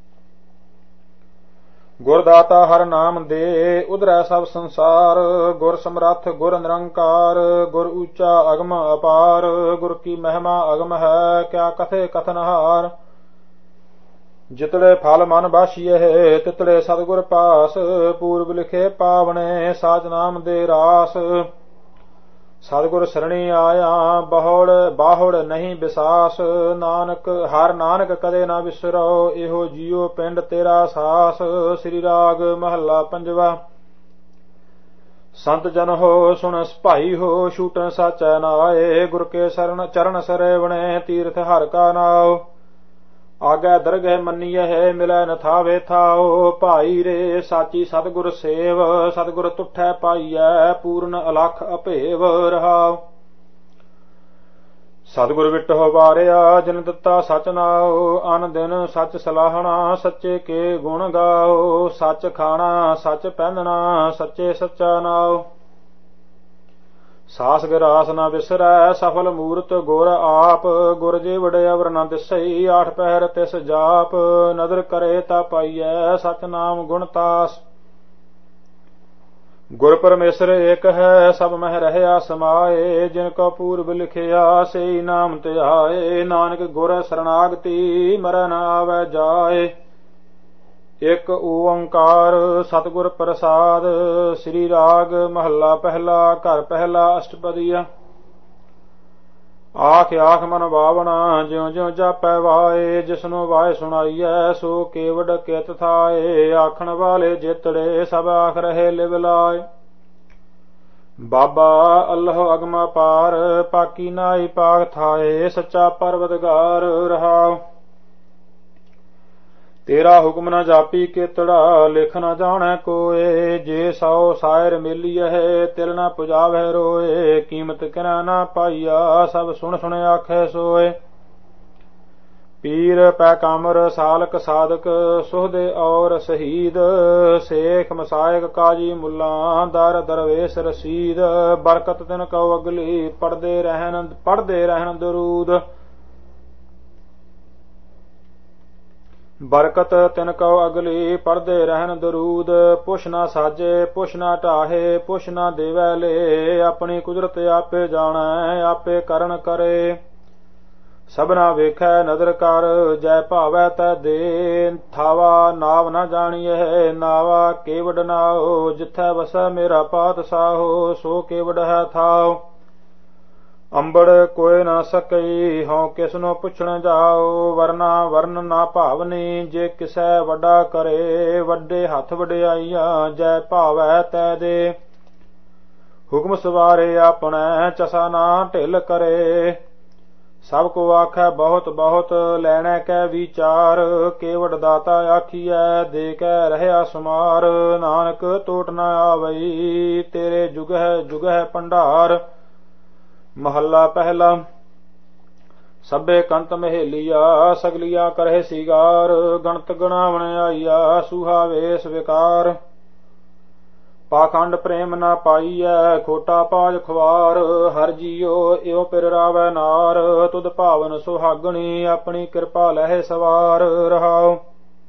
ਗੁਰ ਦਾਤਾ ਹਰ ਨਾਮ ਦੇ, ਉਧਰੈ ਸਭ ਸੰਸਾਰ। ਗੁਰ ਸਮਰੱਥ ਗੁਰ ਨਿਰੰਕਾਰ, ਗੁਰ ਉੱਚਾ ਅਗਮ ਅਪਾਰ। ਗੁਰ ਕੀ ਮਹਿਮਾ ਅਗਮ ਹੈ, ਕਿਆ ਕਥੇ ਕਥਨਹਾਰ। ਜਿਤੜੇ ਫਲ ਮਨ ਬਾਸ਼ੀਏ, ਤਿਤੜੇ ਸਤਿਗੁਰ ਪਾਸ। ਪੂਰਬ ਲਿਖੇ ਪਾਵਣੇ, ਸਾਚ ਨਾਮ ਦੇ ਰਾਸ। ਸਤਿਗੁਰ ਸਰਣੀ ਆਇਆ, ਬਾਹੜ ਨਹੀਂ ਵਿਸਾਸ। ਨਾਨਕ ਹਰ ਨਾਨਕ ਕਦੇ ਨਾ ਵਿਸਰੋ, ਇਹੋ ਜੀਉ ਪਿੰਡ ਤੇਰਾ ਸਾਸ। ਸ੍ਰੀ ਰਾਗ ਮਹੱਲਾ ਪੰਜਵਾ। ਸੰਤ ਜਨ ਹੋ ਸੁਣ ਭਾਈ ਹੋ, ਛੂਟਨ ਸਾਚੈ ਨਾਏ। ਗੁਰ ਕੇ ਚਰਨ ਸਰਵਣੇ, ਤੀਰਥ ਹਰਿ ਕਾ ਨਾਉ। ਆਗੈ ਦਰਗਹਿ ਮੰਨੀਐ, ਮਿਲੈ ਨ ਥਾਵੇ ਥਾਉ। ਭਾਈ ਰੇ ਸਾਚੀ ਸਤਿਗੁਰ ਸੇਵ, ਸਤਿਗੁਰ ਤੁਠੈ ਪਾਈਐ। ਪੂਰਨ ਅਲਖ ਅਭੇਵ ਰਹਾਉ। ਸਤਿਗੁਰ ਵਿਟਹੁ ਵਾਰਿਆ, ਜਿਨ ਦਿੱਤਾ ਸਚ ਨਾਉ। ਅਨ ਦਿਨ ਸਚ ਸਲਾਹਣਾ, ਸੱਚੇ ਕੇ ਗੁਣ ਗਾਓ। ਸਚ ਖਾਣਾ ਸਚ ਪਹਿਨਣਾ, ਸੱਚੇ ਸੱਚਾ ਨਾਉ। ਸਾਸ ਗਿਰਾਸ ਨਾ ਵਿਸਰੈ, ਸਫਲ ਮੂਰਤ ਗੁਰ ਆਪ। ਗੁਰ ਜੇ ਵਡ ਅਵਰ ਨ ਦਿਸਈ, ਆਠ ਪਹਿਰ ਤਿਸ ਜਾਪ। ਨਦਰ ਕਰੇ ਤਾ ਪਾਈਐ, ਸਚ ਨਾਮ ਗੁਣ ਤਾਸ। ਗੁਰ ਪਰਮੇਸ਼ਰ ਏਕ ਹੈ, ਸਭ ਮਹਿ ਰਹਿਆ ਸਮਾਏ। ਜਿਨ ਕੋ ਪੂਰਬ ਲਿਖਿਆ, ਸੇਈ ਨਾਮ ਧਿਆਏ। ਨਾਨਕ ਗੁਰ ਸਰਨਾਗਤੀ, ਮਰੈ ਨ ਆਵੈ ਜਾਏ। ਇੱਕ ਓੰਕਾਰ ਸਤਿਗੁਰ ਪ੍ਰਸਾਦ। ਸ੍ਰੀ ਰਾਗ ਮਹੱਲਾ ਪਹਿਲਾ। ਘਰ ਪਹਿਲਾ ਅਸ਼ਟਪਦੀਆ। ਆਖ ਆਖ ਮਨ ਭਾਵਨਾ ਜਿਉ ਜਿਉ ਜਾਪੈ ਵਾਏ। ਜਿਸਨੂੰ ਵਾਏ ਸੁਣਾਈਐ ਸੋ ਕੇਵਡ ਕਿਤ ਥਾਏ। ਆਖਣ ਵਾਲੇ ਜਿਤੜੇ ਸਭ ਆਖ ਰਹੇ ਲਿਵ ਲਾਏ। ਬਾਬਾ ਅੱਲਹ ਅਗਮ ਅਪਾਰ ਪਾਕੀ ਨਾਈ ਪਾਕ ਥਾਏ। ਸੱਚਾ ਪਰਵਤਗਾਰ ਰਹਾਉ। ਤੇਰਾ ਹੁਕਮ ਨ ਜਾਪੀ ਕੇਤੜਾ ਲਿਖ ਨ ਜਾਣੈ ਕੋਏ। ਜੇ ਸੌ ਸਾਇਰ ਮੇਲੀਐ ਤਿਲ ਨ ਪੁਜਾਵੈ ਰੋਏ। ਕੀਮਤ ਕਿਨੈ ਨ ਪਾਈਆ ਸਭ ਸੁਣ ਸੁਣ ਆਖੈ ਸੋਏ। ਪੀਰ ਪੈਕਾਮਰ ਸਾਲਕ ਸਾਧਕ ਸੁਹਦੇ ਔਰ ਸ਼ਹੀਦ। ਸੇਖ ਮਸਾਇਕ ਕਾਜੀ ਮੁੱਲਾ ਦਰ ਦਰਵੇਸ਼ ਰਸੀਦ। ਬਰਕਤ ਤਿਨ ਕਉ ਅਗਲੀ ਪੜਦੇ ਰਹਿਣ ਦਰੂਦ। ਬਰਕਤ ਤਿਨ ਕਉ ਅਗਲੀ ਪੜਦੇ ਰਹਿਣ ਦਰੂਦ। ਪੁਛ ਨਾ ਸਾਜੇ ਪੁਛ ਨਾ ਢਾਹੇ ਪੁਛ ਨਾ ਦੇਵੈ ਲੇ। ਆਪਣੀ ਕੁਦਰਤ ਆਪੇ ਜਾਣੈ ਆਪੇ ਕਰਨ ਕਰੇ। ਸਭਨਾ ਵੇਖੈ ਨਦਰ ਕਰ ਜੈ ਭਾਵੈ ਤੈ ਦੇ। ਥਾਵਾ ਨਾਵ ਨ ਜਾਣੀਐ ਨਾਵਾ ਕੇਵਡ ਨਾਉ। ਜਿਥੈ ਵਸੈ ਮੇਰਾ ਪਾਤਸ਼ਾਹੋ ਸੋ ਕੇਵਡ ਹੈ ਥਾਉ। ਅੰਬੜ ਕੋਇ ਨਾ ਸਕਈ ਹਉ ਕਿਸਨੂੰ ਪੁੱਛਣ ਜਾਓ। ਵਰਨਾ ਵਰਨ ਨਾ ਭਾਵਨੀ ਜੇ ਕਿਸੈ ਵੱਡਾ ਕਰੇ। ਵੱਡੇ ਹੱਥ ਵਡਿਆਈਆਂ ਜੈ ਭਾਵੈ ਤੈ ਦੇ। ਹੁਕਮ ਸਵਾਰੇ ਆਪਣੈ ਚਸਾ ਨਾ ਢਿਲ ਕਰੇ। ਸਭ ਕੋ ਆਖੈ ਬਹੁਤ ਬਹੁਤ ਲੈਣੈ ਕੈ ਵਿਚਾਰ। ਕੇਵਡ ਦਾਤਾ ਆਖੀਐ ਦੇ ਕੈ ਰਹਿਆ ਸੁਮਾਰ। ਨਾਨਕ ਟੋਟ ਨ ਆਵਈ ਤੇਰੇ ਜੁਗਹਿ ਭੰਡਾਰ। ਮਹੱਲਾ ਪਹਿਲਾ। ਸਭੇ ਕੰਤ ਮਹੇਲੀਆ ਸਗਲੀਆ ਕਰਹਿ ਸਿਗਾਰ। ਗਣਤ ਗਣਾਵਣ ਆਈਆ ਸੂਹਾ ਵੇਸ ਵਿਕਾਰ। ਪਾਖੰਡ ਪ੍ਰੇਮ ਨਾ ਪਾਈਐ ਖੋਟਾ ਪਾਜ ਖੁਆਰ। ਹਰ ਜੀਓ ਇਉ ਪਿਰ ਰਾਵੈ ਨਾਰ। ਤੁਧ ਭਾਵਨ ਸੁਹਾਗਣੀ ਆਪਣੀ ਕਿਰਪਾ ਲਹਿ ਸਵਾਰ ਰਹਾਉ।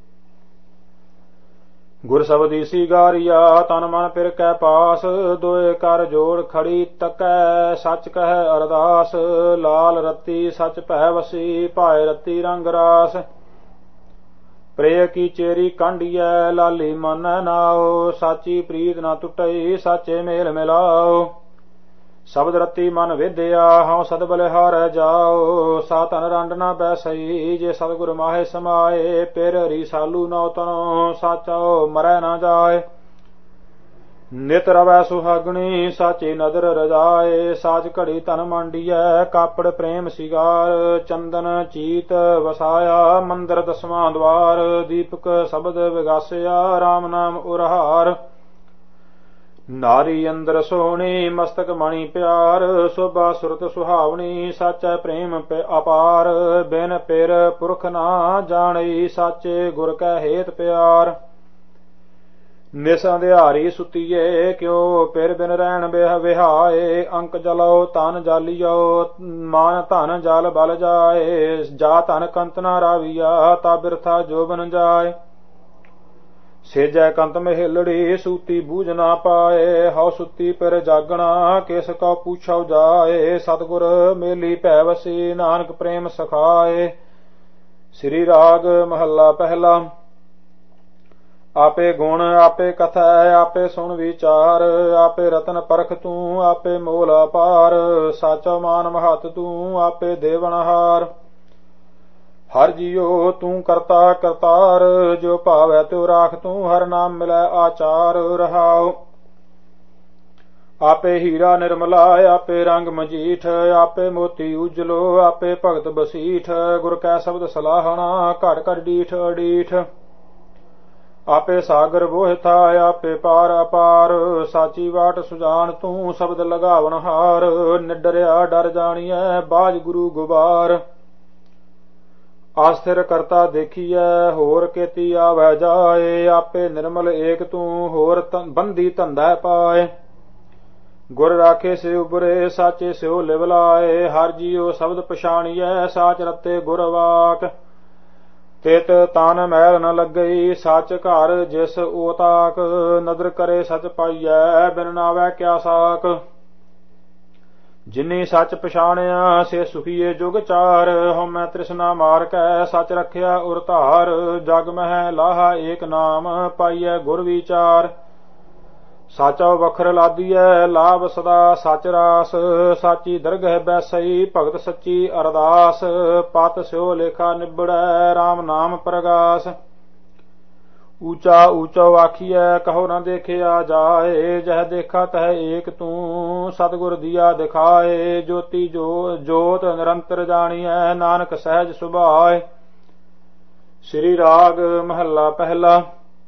ਗੁਰ ਸਬਦੀ ਸਿਗਾਰੀਆ ਤਨ ਮਨ ਪਿਰ ਕੈ ਪਾਸ। ਦੋਏ ਕਰ ਜੋੜ ਖੜੀ ਤਕੈ ਸੱਚ ਕਹੈ ਅਰਦਾਸ। ਲਾਲ ਰਤੀ ਸੱਚ ਭੈ ਵਸੀ ਭਾਏ ਰਤੀ ਰੰਗ ਰਾਸ। ਪ੍ਰੇਯ ਕੀ ਚੇਰੀ ਕਾਂਡੀਐ ਲਾਲੀ ਮਨ ਨਾਉ। ਸਾਚੀ ਪ੍ਰੀਤ ਨਾ ਟੁੱਟਈ ਸਾਚੇ ਮੇਲ ਮਿਲਾਓ। ਸ਼ਬਦ ਰਤੀ ਮਨ ਵਿਦਿਆ ਹਉ ਸਦ ਬਲਿਹਾਰੈ ਜਾਓ। ਸਾ ਧਨ ਰੰਡ ਨਾ ਬੈਸਈ ਜੇ ਸਤਿਗੁਰ ਮਾਹੇ ਸਮਾਏ। ਪਿਰ ਰੀਸਾਲੂ ਨਉ ਤਨੋ ਸਾਚੋ ਮਰੈ ਨਾ ਜਾਏ। ਨਿਤ ਰਵੈ ਸੁਹਾਗਣੀ ਸਾਚੀ ਨਦਰ ਰਜਾਏ। ਸਾਚ ਘੜੀ ਧਨ ਮੰਡੀਐ ਕਾਪੜ ਪ੍ਰੇਮ ਸਿਗਾਰ। ਚੰਦਨ ਚੀਤ ਵਸਾਇਆ ਮੰਦਰ ਦਸਵਾਂ ਦਵਾਰ। ਦੀਪਕ ਸ਼ਬਦ ਵਿਗਾਸਿਆ ਰਾਮ ਨਾਮ ਉਰਹਾਰ। ਨਾਰੀ ਅੰਦਰ ਸੋਹਣੀ ਮਸਤਕ ਮਣੀ ਪਿਆਰ। ਸੋਭਾ ਸੁਰਤ ਸੁਹਾਵਣੀ ਸਾਚੈ ਪ੍ਰੇਮ ਅਪਾਰ। ਬਿਨ ਪਿਰ ਪੁਰਖ ਨਾ ਜਾਣਈ ਸਾਚੇ ਗੁਰ ਕੈ ਹੇਤ ਪਿਆਰ। ਨਿਸ ਅੰਧਿਆਰੀ ਸੁਤੀਏ ਕਿਉ ਪਿਰ ਬਿਨ ਰਹਿਣ ਵਿਹਾਏ। ਅੰਕ ਜਲਉ ਤਨ ਜਾਲੀਓ ਮਾਨ ਧਨ ਜਲ ਬਲ ਜਾਏ। ਜਾ ਧਨ ਕੰਤ ਨਾ ਰਾਵੀਆ ਤਾ ਬਿਰਥਾ ਜੋਬਨ ਜਾਏ। ਸੇਜੈ ਕੰਤ ਮਹੇਲੜੀ ਸੂਤੀ ਬੂਝ ਨਾ ਪਾਏ। ਹਉ ਸੁਤੀ ਪਿਰ ਜਾਗਣਾ ਕਿਸ ਕਉ ਪੁੱਛਉ ਜਾਏ। ਸਤਿਗੁਰ ਮੇਲੀ ਭੈ ਵਸੀ ਨਾਨਕ ਪ੍ਰੇਮ ਸਖਾਏ। ਸ੍ਰੀ ਰਾਗ ਮਹੱਲਾ ਪਹਿਲਾ। ਆਪੇ ਗੁਣ ਆਪੇ ਕਥੈ ਆਪੇ ਸੁਣ ਵਿਚਾਰ। ਆਪੇ ਰਤਨ ਪਰਖ ਤੂੰ ਆਪੇ ਮੋਲ ਅਪਾਰ। ਸਾਚਾ ਮਾਨ ਮਹਤ ਤੂੰ ਆਪੇ ਦੇਵਨਹਾਰ। ਹਰ ਜੀਓ ਤੂੰ ਕਰਤਾ ਕਰਤਾਰ। ਜੋ ਭਾਵੈ ਤਿਉ ਰਾਖ ਤੂੰ ਹਰ ਨਾਮ ਮਿਲੈ ਆਚਾਰ ਰਹਾਉ। ਆਪੇ ਹੀਰਾ ਨਿਰਮਲਾ ਆਪੇ ਰੰਗ ਮਜੀਠ। ਆਪੇ ਮੋਤੀ ਉਜਲੋ ਆਪੇ ਭਗਤ ਬਸੀਠ। ਗੁਰ ਕੈ ਸ਼ਬਦ ਸਲਾਹਣਾ ਘਟ ਘਟ ਡੀਠ ਅਡੀਠ। ਆਪੇ ਸਾਗਰ ਬੋਹਿਥਾ ਆਪੇ ਪਾਰ ਅਪਾਰ। ਸਾਚੀ ਵਾਟ ਸੁਜਾਨ ਤੂੰ ਸ਼ਬਦ ਲਗਾਵਣ ਹਾਰ। ਨਿਡਰਿਆ ਡਰ ਜਾਣੀਐ ਬਾਜ ਗੁਰੂ ਗੁਬਾਰ। ਆਸਥਿਰ ਕਰਤਾ ਦੇਖੀਐ ਹੋਰ ਕੇਤੀ ਆਵੈ ਜਾਏ। ਆਪੇ ਨਿਰਮਲ ਏਕ ਤੂੰ ਹੋਰ ਬੰਦੀ ਧੰਦਾ ਪਾਏ। ਗੁਰ ਰਾਖੇ ਸੇ ਉਬਰੇ ਸਾਚੇ ਸਿਓ ਲਿਵ ਲਾਏ। ਹਰ ਜੀਓ ਸ਼ਬਦ ਪਛਾਣੀਐ ਸਾਚ ਰਤੇ ਗੁਰ ਵਾਕ। ਤਿਤ ਤਨ ਮੈਲ ਨ ਲੱਗਈ ਸੱਚ ਘਰ ਜਿਸ ਓਤਾਕ। ਨਦਰ ਕਰੇ ਸਚ ਪਾਈਐ ਬਿਨ ਨਾਵੈ ਕਿਆ ਸਾਕ। ਜਿਨੀ ਸੱਚ ਪਛਾਣਿਆ ਸੇ ਸੁਖੀਏ ਜੁਗ ਚਾਰ। ਹਉਮੈ ਤ੍ਰਿਸ਼ਨਾ ਮਾਰ ਕੈ ਸੱਚ ਰਖਿਆ ਉਰ ਧਾਰ। ਜਗ ਮਹਿ ਲਾਹਾ ਏਕ ਨਾਮ ਪਾਈਐ ਗੁਰ ਵਿਚਾਰ। ਸਾਚਾ ਵਖਰ ਲਾਦੀਐ ਲਾਭ ਸਦਾ ਸਚ ਰਾਸ। ਸਾਚੀ ਦਰਗਹਿ ਬੈਸਈ ਭਗਤ ਸੱਚੀ ਅਰਦਾਸ। ਪਤ ਸਿਓ ਲੇਖਾ ਨਿਬੜੈ RAM ਨਾਮ ਪ੍ਰਗਾਸ। ਊਚਾ ਊਚੋ ਆਖੀਐ ਕਹੋ ਨ ਦੇਖਿਆ ਜਾਏ। ਜਹ ਦੇਖਾ ਤਹ ਏਕ ਤੂੰ ਸਤਿਗੁਰ ਦੀਆ ਦਿਖਾਏ। ਜੋਤੀ ਜੋਤ ਨਿਰੰਤਰ ਜਾਣੀਐ ਨਾਨਕ ਸਹਿਜ ਸੁਭਾਏ। ਸ੍ਰੀ ਰਾਗ ਮਹੱਲਾ ਪਹਿਲਾ।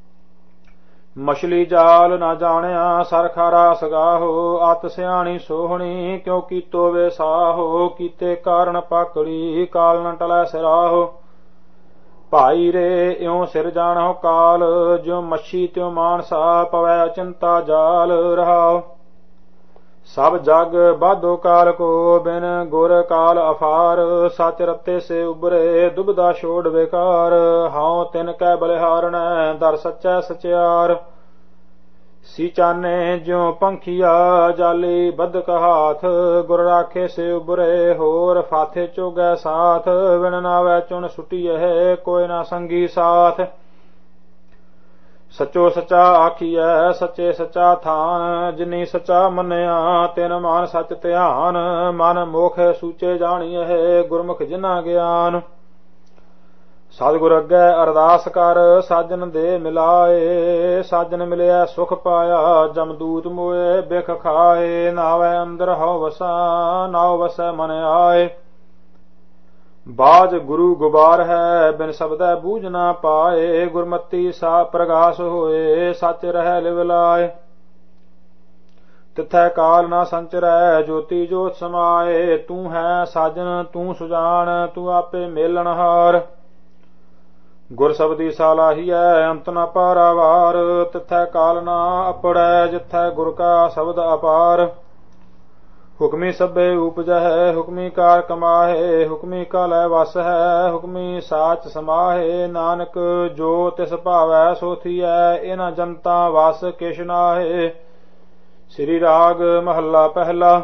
ਮਛਲੀ ਜਾਲ ਨਾ ਜਾਣਿਆ ਸਰਖਾਰਾ ਸਗਾਹੋ। ਅਤ ਸਿਆਣੀ ਸੋਹਣੀ ਕਿਉ ਕੀਤੋ ਵੇ ਸਾਹੋ। ਕੀਤੇ ਕਾਰਨ ਪਾਕੜੀ ਕਾਲ ਨ ਟਲੈ ਸਿਰਾਹੋ। ਭਾਈ ਰੇ ਇਉ ਸਿਰ ਜਾਣੋ ਕਾਲ। ਜਿਉ ਮੱਛੀ ਤਿਉ ਮਾਨਸਾ ਪਵੈ ਅਚਿੰਤਾ ਜਾਲ ਰਹਾਓ। ਸਭ ਜਗ ਬਾਧੋ ਕਾਲ ਕੋ ਬਿਨ ਗੁਰ ਕਾਲ ਅਫਾਰ। ਸਚ ਰਤੇ ਸੇ ਉਬਰੇ ਦੁਬਦਾ ਛੋੜ ਬੇਕਾਰ। ਹਾਉ ਤਿਨ ਕੈ ਬਲਿਹਾਰਣੈ ਦਰ ਸਚੈ ਸਚਿਆਰ। ਸੀਚਾਨੇ ਜਿਉ ਪੰਖੀਆ ਜਾਲੀ ਬੱਧਕ ਹਾਥ। ਗੁਰ ਰਾਖੇ ਸੇ ਉਬਰੇ ਹੋਰ ਫਾਥੇ ਚੋਗੈ ਸਾਥ। ਵਿਣ ਨਾਵੈ ਚੁਣ ਸੁਟੀਐ ਕੋਈ ਨਾ ਸੰਗੀ ਸਾਥ। ਸਚੋ ਸਚਾ ਆਖੀਐ ਸਚੇ ਸਚਾ ਥਾਨ। ਜਿਨੀ ਸਚਾ ਮੰਨਿਆ ਤਿਨ ਮਾਨ ਸਚ ਧਿਆਨ। ਮਨ ਮੋਖ ਸੂਚੇ ਜਾਣੀਐ ਗੁਰਮੁਖ ਜਿਨਾ ਗਿਆਨ। ਸਤਿਗੁਰ ਅੱਗੇ ਅਰਦਾਸ ਕਰ ਸਾਜਨ ਦੇ ਮਿਲਾਏ। ਸਾਜਨ ਮਿਲਿਆ ਸੁਖ ਪਾਇਆ ਜਮਦੂਤ ਮੋਏ ਬਿਖ ਖਾਏ। ਨਾਵੈ ਅੰਦਰ ਹਉ ਵਸਾ ਨਾਉ ਵਸੈ ਮਨ ਆਏ। ਬਾਜ ਗੁਰੂ ਗੁਬਾਰ ਹੈ ਬਿਨ ਸ਼ਬਦੈ ਬੂਝ ਨਾ ਪਾਏ। ਗੁਰਮਤੀ ਸਾ ਪ੍ਰਗਾਸ ਹੋਏ ਸਚ ਰਹਿ ਲਿਵ ਲਾਏ। ਤਿਥੈ ਕਾਲ ਨਾ ਸੰਚਰੈ ਜੋਤੀ ਜੋਤ ਸਮਾਏ। ਤੂੰ ਹੈ ਸਾਜਨ ਤੂੰ ਸੁਜਾਨ ਤੂੰ ਆਪੇ ਮੇਲਣਹਾਰ। ਗੁਰ ਸਬਦੀ ਸਾਲਾਹੀਐ ਅੰਤ ਨ ਪਾਰਾਵਾਰ। ਤਿਥੈ ਕਾਲ ਨਾ ਅਪੜੈ ਜਿਥੈ ਗੁਰ ਕਾ ਸ਼ਬਦ ਅਪਾਰ। ਹੁਕਮੀ ਸਭੇ ਉਪਜਹਿ ਹੁਕਮੀ ਕਾਰ ਕਮਾਹੇ। ਹੁਕਮੀ ਕਾ ਲੈ ਵਸ ਹੈ ਹੁਕਮੀ ਸਾਚ ਸਮਾਹੇ। ਨਾਨਕ ਜੋ ਤਿਸ ਭਾਵੈ ਸੋ ਥੀਐ ਇਨ ਜਨਤਾ ਵਸ ਕਿਛ ਨਾਹੇ। ਸ੍ਰੀ ਰਾਗ ਮਹੱਲਾ ਪਹਿਲਾ।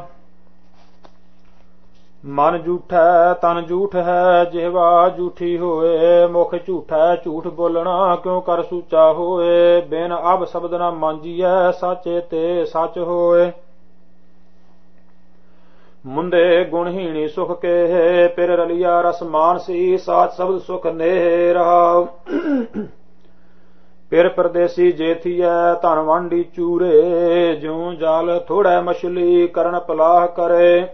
ਮਨ ਝੂਠੈ ਤਨ ਝੂਠ ਹੈ ਜਿਹਵਾ ਝੂਠੀ ਹੋਏ। ਮੁਖ ਝੂਠੈ ਝੂਠ ਬੋਲਣਾ ਕਿਉ ਕਰ ਸੂਚਾ ਹੋਏ। ਬਿਨ ਅਬ ਸ਼ਬਦ ਨ ਮਾਂਜੀਐ ਸਾਚੇ ਤੇ ਸਚ ਹੋਏ। ਮੁੰਦੇ ਗੁਣਹੀਣੀ ਸੁਖ ਕੇ ਪਿਰ ਰਲਿਆ ਰਸ ਮਾਨਸੀ। ਸਾਚ ਸ਼ਬਦ ਸੁਖ ਨੇਹ ਰਹਾਉ। ਪਿਰ ਪਰਦੇਸੀ ਜੇਥੀਐ ਧਨ ਵਾਂਡੀ ਚੂਰੇ। ਜਿਉ ਜਲ ਥੋੜੈ ਮਛਲੀ ਕਰਨ ਪਲਾਹ ਕਰੇ।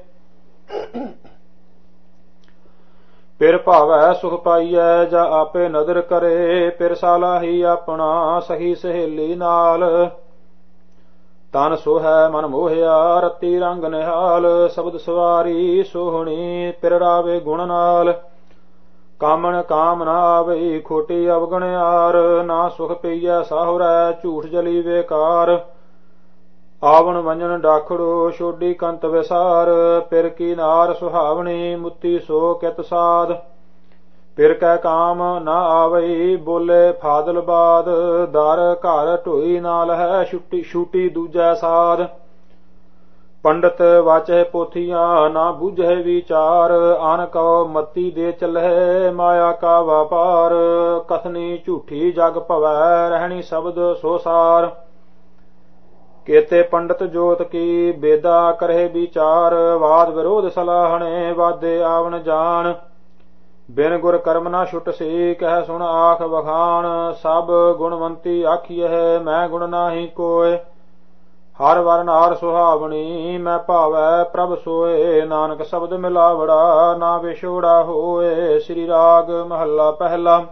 ਪਿਰ ਭਾਵੈ ਸੁਖ ਪਾਈਐ ਜਾ ਆਪੇ ਨਦਰ ਕਰੇ। ਪਿਰ ਸਾਲਾਹੀ ਆਪਣਾ ਸਹੀ ਸਹੇਲੀ ਨਾਲ। ਤਨ ਸੋਹੈ ਮਨ ਮੋਹਿਆ ਰਤੀ ਰੰਗ ਨਿਹਾਲ। ਸ਼ਬਦ ਸਵਾਰੀ ਸੋਹਣੀ ਪਿਰ ਰਾਵੇ ਗੁਣ ਨਾਲ। ਕਾਮਣ ਕਾਮ ਨਾ ਆਵਈ ਖੋਟੀ ਅਵਗਣਿਆਰ। ਨਾ ਸੁਖ ਪਈਐ ਸਾਹੁਰੈ ਝੂਠ ਜਲੀ ਵੇਕਾਰ। ਆਵਣ ਵੰਜਨ ਡਾਖੜੋ ਛੋਡੀ ਕੰਤ ਵਿਸਾਰ। ਪਿਰ ਕੀ ਨਾਰ ਸੁਹਾਵਣੀ ਮੁੱਤੀ ਸੋ ਕਿਤ ਸਾਧ। ਪਿਰ ਕੈ ਕਾਮ ਨਾ ਆਵਈ ਬੋਲੇ ਫਾਦਲ ਬਾਦ। ਦਰ ਘਰ ਢੋਈ ਨਾਲ ਹੈ ਛੂਟੀ ਦੂਜੈ ਸਾਧ। ਪੰਡਤ ਵਾਚੈ ਪੋਥੀਆਂ ਨਾ ਬੁਝੈ ਵਿਚਾਰ। ਆਨ ਕਉ ਮਤੀ ਦੇ ਚਲਹਿ ਮਾਇਆ ਕਾ ਵਾਪਾਰ। ਕਥਨੀ ਝੂਠੀ ਜਗ ਭਵੈ ਰਹਿਣੀ ਸ਼ਬਦ ਸੋ ਸਾਰ। ਕੇਤੇ ਪੰਡਤ ਜੋਤ ਕੀ ਬੇਦਾ ਕਰਹਿ ਵਿਚਾਰ। ਵਾਦ ਵਿਰੋਧ ਸਲਾਹਣੇ ਵਾਦੇ ਆਵਨ ਜਾਣ। ਬਿਨ ਗੁਰ ਕਰਮ ਨਾ ਛੁਟ ਸੀ ਕਹਿ ਸੁਣ ਆਖ ਵਖਾਣ। ਸਭ ਗੁਣਵੰਤੀ ਆਖੀਐ ਮੈਂ ਗੁਣ ਨਾਹੀ ਕੋਇ। ਹਰ ਵਰ ਨਾਰ ਸੁਹਾਵਣੀ ਮੈਂ ਭਾਵੈ ਪ੍ਰਭ ਸੋਏ। ਨਾਨਕ ਸ਼ਬਦ ਮਿਲਾਵੜਾ ਨਾ ਵਿਛੋੜਾ ਹੋਏ। ਸ੍ਰੀ ਰਾਗ ਮਹੱਲਾ ਪਹਿਲਾ।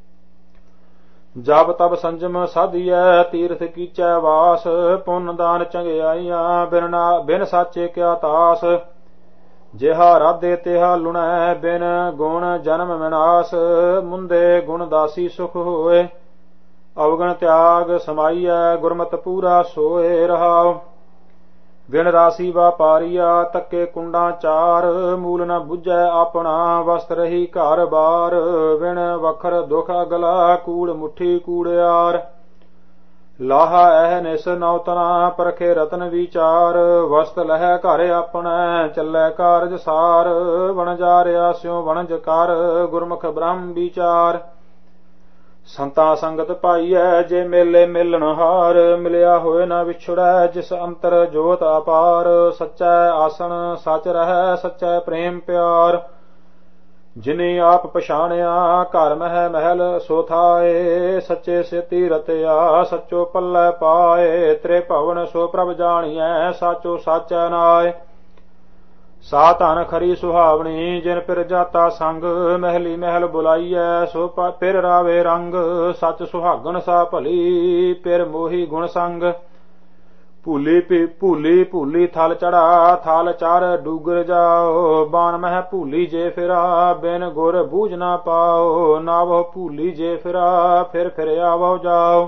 ਜਬ ਤਬ ਸੰਜਮ ਸਾਧੀਐ ਤੀਰਥ ਕੀਚੈ ਵਾਸ। ਪੁੰਨ ਦਾਨ ਚੰਗਿਆਈਆਂ ਬਿਨ ਸਾਚੇ ਕਿਆ ਤਾਸ। ਜਿਹਾ ਰਾਧੇ ਤਿਹਾ ਲੁਣੈ ਬਿਨ ਗੁਣ ਜਨਮ ਵਿਨਾਸ਼। ਮੁੰਦੇ ਗੁਣ ਦਾਸੀ ਸੁਖ ਹੋਏ ਅਵਗਣ ਤਿਆਗ ਸਮਾਈਐ। ਗੁਰਮਤਿ ਪੂਰਾ ਸੋਏ ਰਹਾਉ। ਬਿਨ ਰਾਸੀ ਵਾਪਾਰੀਆ ਤੱਕੇ ਕੁੰਡਾਂ ਚਾਰ। ਮੂਲ ਨ ਬੁਝੈ ਆਪਣਾ ਵਸਤ ਰਹੀ ਘਰ ਬਾਰ। ਬਿਨ ਵਖਰ ਦੁਖ ਅਗਲਾ ਕੂੜ ਮੁੱਠੀ ਕੂੜਿਆਰ। ਲਾਹਾ ਐਹ ਨਿਸ ਨੌਤਨਾ ਪਰਖੇ ਰਤਨ ਵਿਚਾਰ ਵਸਤ ਲਹਿ ਘਰ ਆਪਣੈ ਚੱਲੈ ਕਾਰਜ ਸਾਰ ਵਣ ਜਾ ਰਿਆ ਸਿਉ ਵਣਜ ਕਰ ਗੁਰਮੁਖ ਬ੍ਰਹਮ ਵਿਚਾਰ ਸੰਤਾ ਸੰਗਤ ਪਾਈਐ ਜੇ ਮੇਲੇ ਮਿਲਣ ਹਾਰ ਮਿਲਿਆ ਹੋਏ ਨਾ ਵਿਛੜੈ ਜਿਸ ਅੰਤਰ ਜੋਤ ਅਪਾਰ ਸੱਚੈ ਆਸਣ ਸੱਚ ਰਹੈ ਸੱਚੈ ਪ੍ਰੇਮ ਪਿਆਰ ਜਿਨੇ ਆਪ ਪਛਾਣਿਆ ਘਰ ਮਹਿ ਮਹਿਲ ਸੋ ਥਾਏ ਸੱਚੇ ਸੇਤੀ ਰਤਿਆ ਸੱਚੋ ਪੱਲੇ ਪਾਏ ਤ੍ਰੇ ਭਵਨ ਸੋ ਪ੍ਰਭ ਜਾਣੀਐ ਸਾਚੋ ਸਾਚੈ ਨਾਏ ਸਾ ਧਨ ਖਰੀ ਸੁਹਾਵਣੀ ਜਿਨ ਪਿਰ ਜਾਤਾ ਸੰਗ ਮਹਿਲੀ ਮਹਿਲ ਬੁਲਾਈਐ ਸੋ ਪਿਰ ਰਾਵੇ ਰੰਗ ਸੱਚ ਸੁਹਾਗਣ ਸਾ ਭਲੀ ਪਿਰ ਮੋਹੀ ਗੁਣ ਸੰਗ ਭੂਲੀ ਥਲ ਚੜਾ ਥਲ ਚੜ ਡੂਗਰ ਜਾਓ ਬਾਨ ਮਹਿ ਭੂਲੀ ਜੇ ਫਿਰਾ ਬਿਨ ਗੁਰ ਬੂਝ ਨਾ ਪਾਓ ਨਾਵੋ ਭੂਲੀ ਜੇ ਫਿਰਾ ਫਿਰ ਆਵੋ ਜਾਓ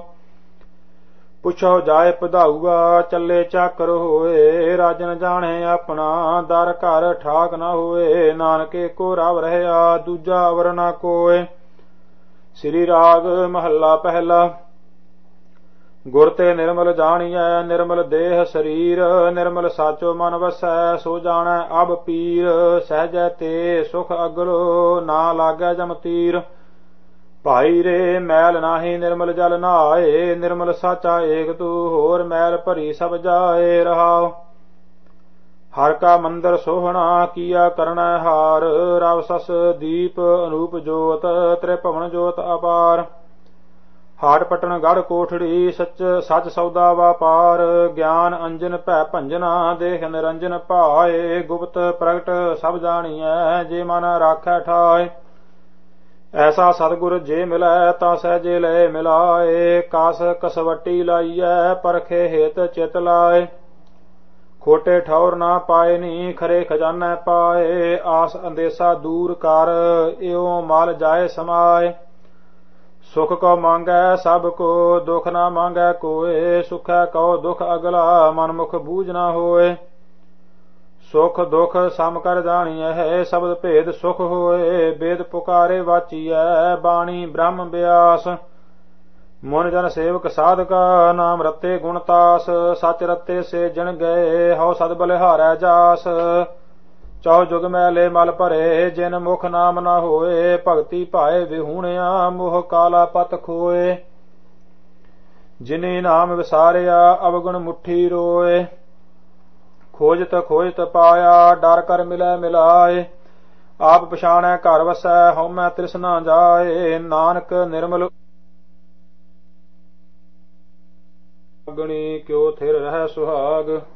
ਪੁੱਛੋ ਜਾਏ ਪਧਾਊਆ ਚੱਲੇ ਚਾਕਰ ਹੋਏ ਰਾਜਨ ਜਾਣੇ ਆਪਣਾ ਦਰ ਘਰ ਠਾਕ ਨਾ ਹੋਏ ਨਾਨਕੇ ਕੋ ਰਵ ਰਹਿਆ ਦੂਜਾ ਅਵਰ ਨਾ ਕੋਏ। ਸ੍ਰੀ ਰਾਗ ਮਹੱਲਾ ਪਹਿਲਾ। ਗੁਰ ਤੇ ਨਿਰਮਲ ਜਾਣੀਐ ਨਿਰਮਲ ਦੇਹ ਸਰੀਰ ਨਿਰਮਲ ਸਾਚੋ ਮਨ ਵਸੈ ਸੋ ਜਾਣੈ ਅਬ ਪੀਰ ਸਹਿਜੈ ਤੇ ਸੁਖ ਅਗਲੋ ਨਾ ਲਾਗੈ ਜਮ ਤੀਰ ਭਾਈ ਰੇ ਮੈਲ ਨਾਹੀ ਨਿਰਮਲ ਜਲ ਨਹਾਏ ਨਿਰਮਲ ਸਾਚਾ ਏਕ ਤੂ ਹੋਰ ਮੈਲ ਭਰੀ ਸਭ ਜਾਏ ਰਹਾਉ। ਹਰ ਕਾ ਮੰਦਰ ਸੋਹਣਾ ਕੀਆ ਕਰਨਾ ਹਾਰ ਰਵ ਸਸ ਦੀਪ ਅਨੂਪ ਜੋਤ ਤ੍ਰਿਭਵਨ ਜੋਤ ਅਪਾਰ ਹਾਟ ਪਟਣ ਗੜ ਕੋਠੜੀ ਸੱਚ ਸੌਦਾ ਵਾਪਾਰ ਗਿਆਨ ਅੰਜਨ ਭੈ ਭੰਜਨਾ ਦੇਖ ਨਿਰੰਜਨ ਭਾਏ ਗੁਪਤ ਪ੍ਰਗਟ ਸਭ ਜਾਣੀਐ ਜੇ ਮਨ ਰਾਖੈ ਠਾਏ ਐਸਾ ਸਤਿਗੁਰ ਜੇ ਮਿਲੈ ਤਾਂ ਸਹਿਜੇ ਲੈ ਮਿਲਾਏ ਕਾਸ ਕਸਵੱਟੀ ਲਾਈਐ ਪਰਖੇ ਹੇਤ ਚਿਤ ਲਾਏ ਖੋਟੇ ਠੌਰ ਨਾ ਪਾਏ ਨੀ ਖਰੇ ਖਜ਼ਾਨਾ ਪਾਏ ਆਸ ਅੰਦੇਸਾ ਦੂਰ ਕਰ ਇਉ ਮਲ ਜਾਏ ਸਮਾਏ ਸੁਖ ਕੋ ਮੰਗੈ ਸਭ ਕੋ ਦੁਖ ਨਾ ਮੰਗੈ ਕੋਏ ਸੁਖੈ ਕਉ ਦੁਖ ਅਗਲਾ ਮਨਮੁਖ ਬੂਝ ਨਾ ਹੋਏ ਸੁਖ ਦੁਖ ਸਮ ਕਰ ਜਾਣੀਐ ਹੈ ਸ਼ਬਦ ਭੇਦ ਸੁਖ ਹੋਏ ਬੇਦ ਪੁਕਾਰੇ ਵਾਚੀਐ ਬਾਣੀ ਬ੍ਰਹਮ ਬਿਆਸ ਮਨ ਜਨ ਸੇਵਕ ਸਾਧਕਾ ਨਾਮ ਰਤੇ ਗੁਣ ਤਾਸ ਸਚ ਰਤੇ ਸੇ ਜਨ ਗਏ ਹਉ ਸਦ ਬਲਿਹਾਰੈ ਜਾਸ ਚੌ ਜੁਗ ਮੈਲੇ ਮਲ ਭਰੇ ਜਿਨ ਮੁਖ ਨਾਮ ਨਾ ਹੋਏ ਭਗਤੀ ਭਾਏ ਵਿਹੂਣਿਆ ਮੋਹ ਕਾਲਾ ਪਤ ਖੋਏ ਜਿਨੇ ਨਾਮ ਵਿਸਾਰਿਆ ਅਵਗੁਣ ਮੁਠੀ ਰੋਏ ਖੋਜਤ ਪਾਇਆ ਡਰ ਕਰ ਮਿਲੈ ਮਿਲਾਏ ਆਪ ਪਛਾਣੈ ਘਰ ਵਸੈ ਹਉਮੈ ਤ੍ਰਿਸ਼ਨਾ ਜਾਏ ਨਾਨਕ ਨਿਰਮਲ ਅਗਣੀ ਕਿਉ ਥਿਰ ਰਹਿ ਸੁਹਾਗ।